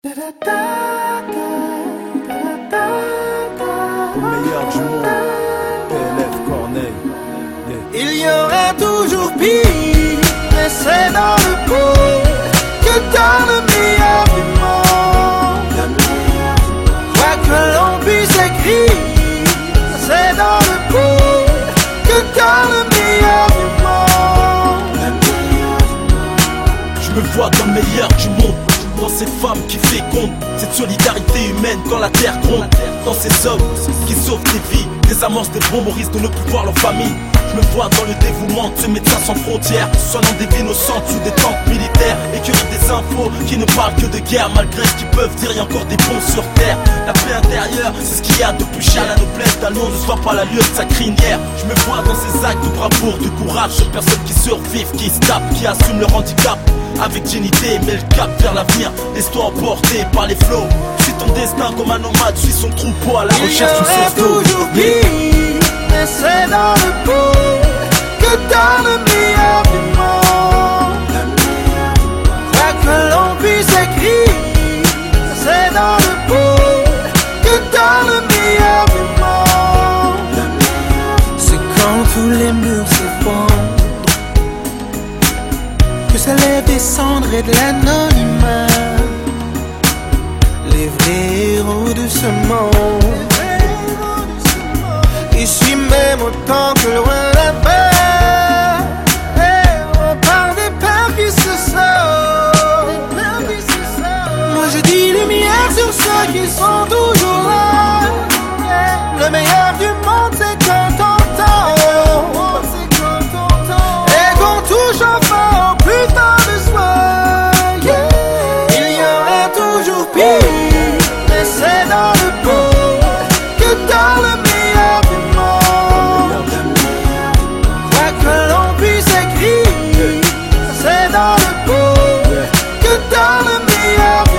Le meilleur du monde, PLF Corneille. Il y aura toujours pire, mais c'est dans le pire que dans le meilleur du monde. Quoi que l'on puisse écrire, c'est dans le pire que dans le meilleur du monde. Je me vois dans le meilleur du monde, dans cette femme qui féconde, cette solidarité humaine quand la terre gronde, dans ces hommes qui sauvent des vies, des amorces des bons risque de ne plus voir leur famille. Je me vois dans le dévouement de ces médecins sans frontières, soignant des vies innocentes sous des tanks militaires, écrivant des infos qui ne parlent que de guerre. Malgré ce qu'ils peuvent dire, il y a encore des bons sur terre. La paix intérieure, c'est ce qu'il y a de plus cher. La noblesse d'un nom ne se voit pas la lueur de sa crinière. Je me vois dans ces actes de bravoure, de courage, ces personnes qui survivent, qui se tapent, qui assument leur handicap avec dignité, mais le cap vers l'avenir. Laisse-toi emporter par les flots. Suis ton destin comme un nomade, suis son troupeau à la recherche d'une source d'eau. Toujours pire, mais c'est dans le pire que dans le meilleur du monde. Quoi que l'on puisse écrire, c'est dans le pire que dans le meilleur du monde. C'est quand tous les murs s'effondrent que se lèvent des cendres et de l'anonymat, les vrais héros de ce monde. Ici même autant que loin là-bas, on parle des peurs qui se sauvent. Moi je dis lumière sur ceux qui sont toujours là. Le meilleur du monde c'est quand on tombe et qu'on touche enfin au plus tard de soi. Il y aura toujours pire, mais c'est dans le pire que dans le meilleur du monde. Quoi que l'on puisse écrire, c'est dans le pire que dans le meilleur du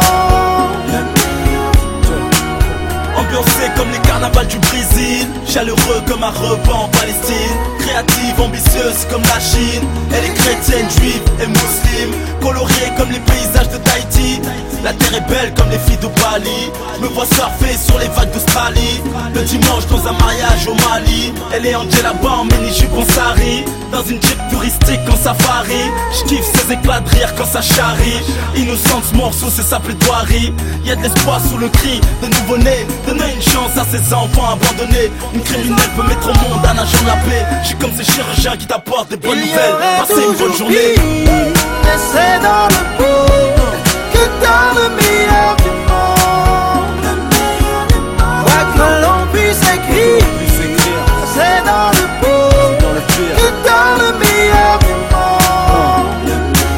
monde. Ambiancée comme les carnavals du Brésil, chaleureux comme un repas en Palestine, créative, ambitieuse comme la Chine. Elle est chrétienne, juive et musulmane, colorée comme les paysages de Tahiti. La terre est belle comme les filles de Bali. Je me vois surfer sur les vagues d'Australie, le dimanche dans un mariage au Mali. Elle est Angela là-bas en mini-jupe en sari, dans une jeep touristique en safari. Je kiffe ses éclats de rire quand ça charrie. Innocente ce morceau, c'est sa plaidoirie. Y'a de l'espoir sous le cri de nouveau-né. Donner une chance à ses enfants abandonnés. Une criminelle peut mettre au monde un agent de la paix. Je suis comme ces chirurgiens qui t'apportent des bonnes nouvelles. Passez une bonne journée. Mais c'est dans le pire que dans le meilleur du monde. Quoi que l'on puisse écrire, c'est dans le pire que dans le meilleur du monde.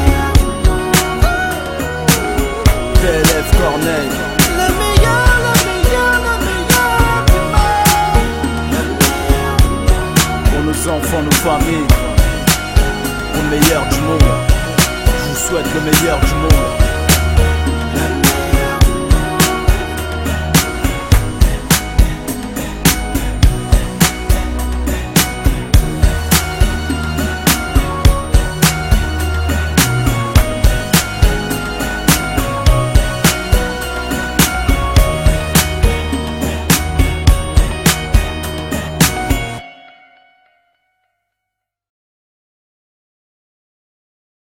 PLF Corneille. Le meilleur du monde. Pour nos enfants, nos familles, pour le meilleur du monde. Je vous souhaite le meilleur du monde.